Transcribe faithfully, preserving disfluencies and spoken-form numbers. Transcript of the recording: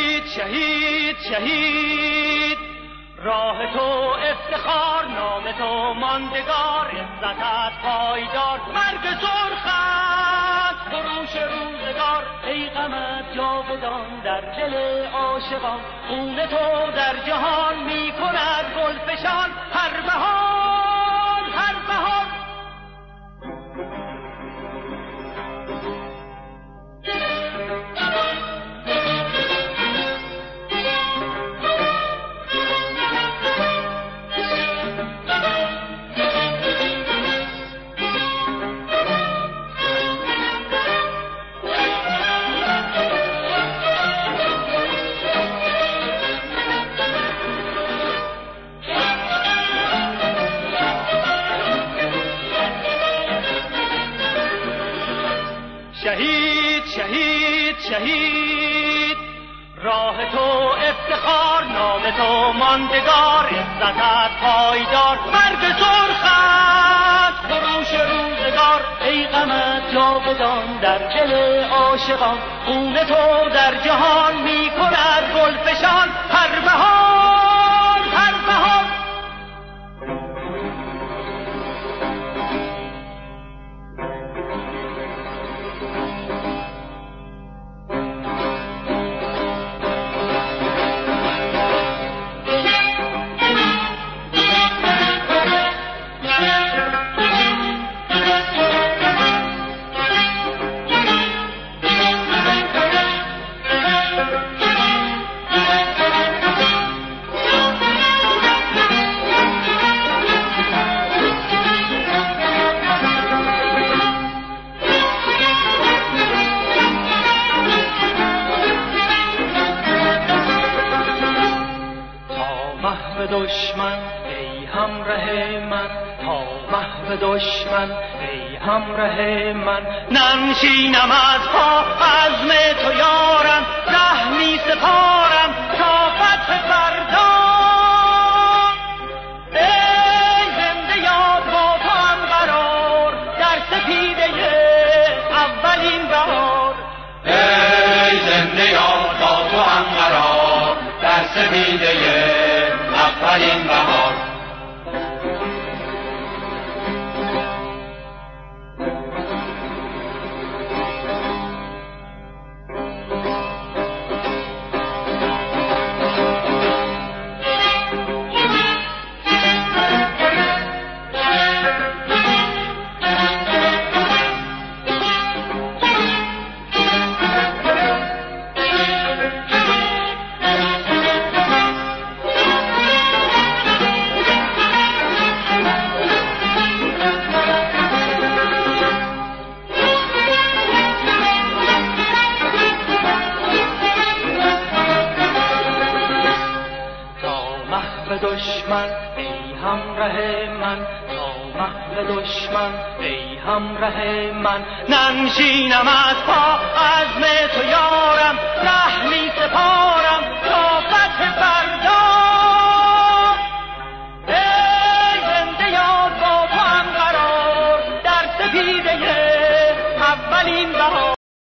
شهید شهید شهید، راه تو افتخار، نام تو ماندگار، عزتت پایدار، مرگ سرخت فروش روزگار، ای غمت جاودان در دل عاشقان، خون تو در جهان می کند گلفشان، هر بهار هر بهار. شهید شهید شهید، راه تو افتخار، نام تو ماندگار، عزتت پایدار، مرگ سرخت فروش روزگار، ای غمت جاودان در دل عاشقان، خون تو در جهان می کند گلفشان، هر بهار هر بهار. دشمن ای همراه من، تا محو دشمن ای همراه من، ننشینم از پا عزم تو یارم، ره می سپارم تا فتح فردا، ای زنده یاد با تو هم قرار، در سپیده اولین بهار، ای زنده یاد با تو هم قرار، در سپیده اولین بهار. دشمن ای همراه من، تا محو دشمن ای همراه من، ننشینم از پا عزم تو یارم، ره می سپارم